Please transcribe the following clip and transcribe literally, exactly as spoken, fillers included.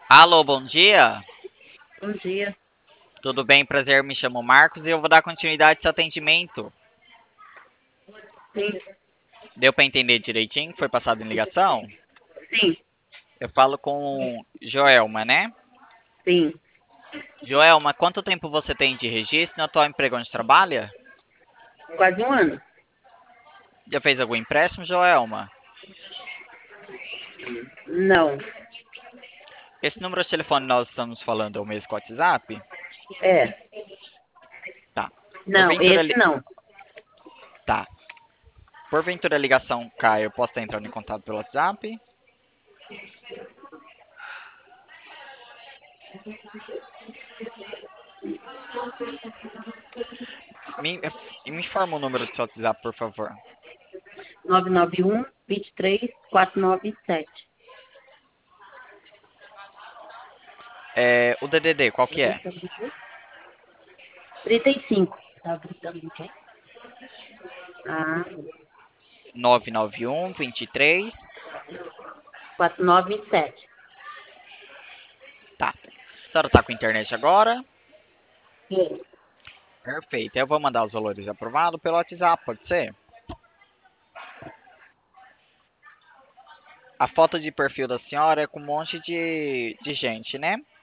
Alô, bom dia. Bom dia. Tudo bem? Prazer, me chamo Marcos e eu vou dar continuidade a esse atendimento. Sim, Deu para entender direitinho? Foi passado em ligação? sim, Eu falo com Joelma, né? sim. Joelma, quanto tempo você tem de registro no atual emprego onde trabalha? Quase um ano. Já fez algum empréstimo, Joelma? Não. Esse número de telefone que nós estamos falando é o mesmo que o WhatsApp? É. Tá. Não, Porventura, esse li... não. tá. Porventura a ligação cai, eu posso estar entrando em contato pelo WhatsApp? Me, me informa o número do seu WhatsApp, por favor. nove nove um, dois três, quatro nove sete. É, o D D D, qual que é? trinta e cinco. Tá gritando o quê? Ah, nove nove um, vinte e três. quatro nove sete. Tá. A senhora tá com internet agora? Sim. Perfeito. Eu vou mandar os valores aprovados pelo WhatsApp, pode ser? A foto de perfil da senhora é com um monte de, de gente, né?